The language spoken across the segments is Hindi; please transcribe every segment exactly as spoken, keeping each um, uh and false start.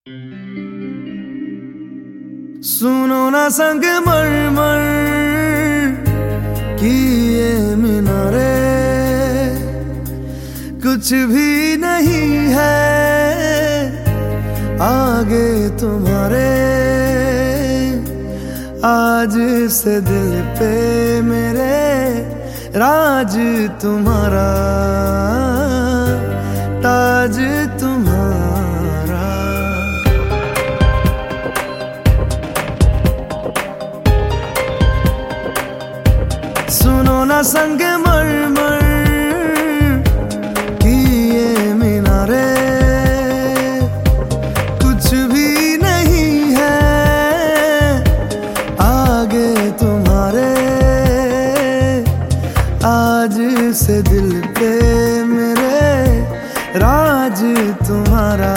सुनो ना संग मरमर की ये मीनारे, कुछ भी नहीं है आगे तुम्हारे। आज से दिल पे मेरे राज तुम्हारा, ताज तुम्हारा। सुनो ना संग मरमर की ये मीनारे, कुछ भी नहीं है आगे तुम्हारे। आज से दिल पे मेरे राज तुम्हारा,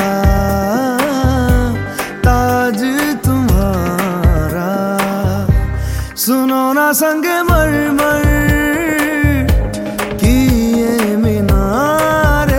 ताज तुम्हारा। सुनो ना संग मरमर की ये मीनारे।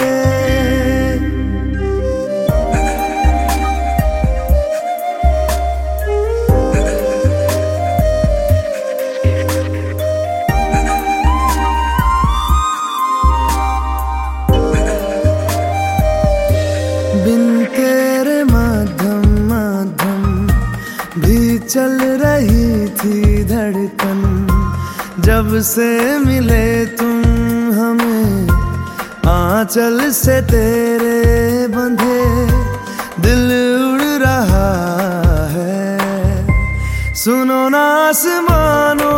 बिन तेरे मध्यम मध्यम भी चल रही थी धड़कन। जब से मिले तुम हमें आंचल से तेरे बंधे, दिल उड़ रहा है। सुनो ना आसमानों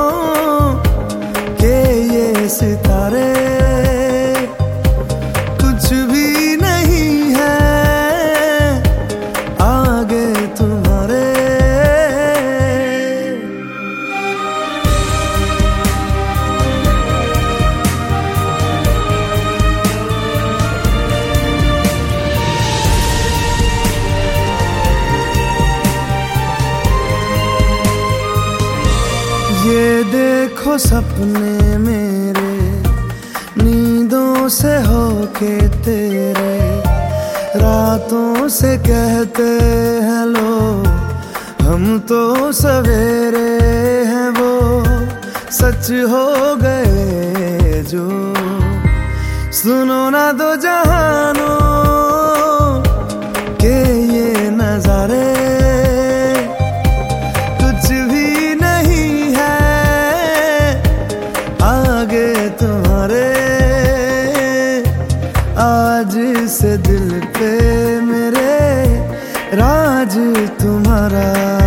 के ये सितारे, कुछ भी नहीं है आगे तुम्हारे। ये देखो सपने मेरे नींदों से होके तेरे, रातों से कहते हैं लोग हम तो सवेरे हैं। वो सच हो गए जो, सुनो ना दो जहानों के ये नजारे। कुछ भी नहीं है आगे तुम्हारे। आज से दिल पे मेरे राज तुम्हारा,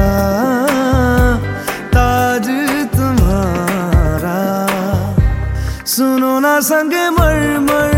ताज तुम्हारा। सुनो ना संग मरमर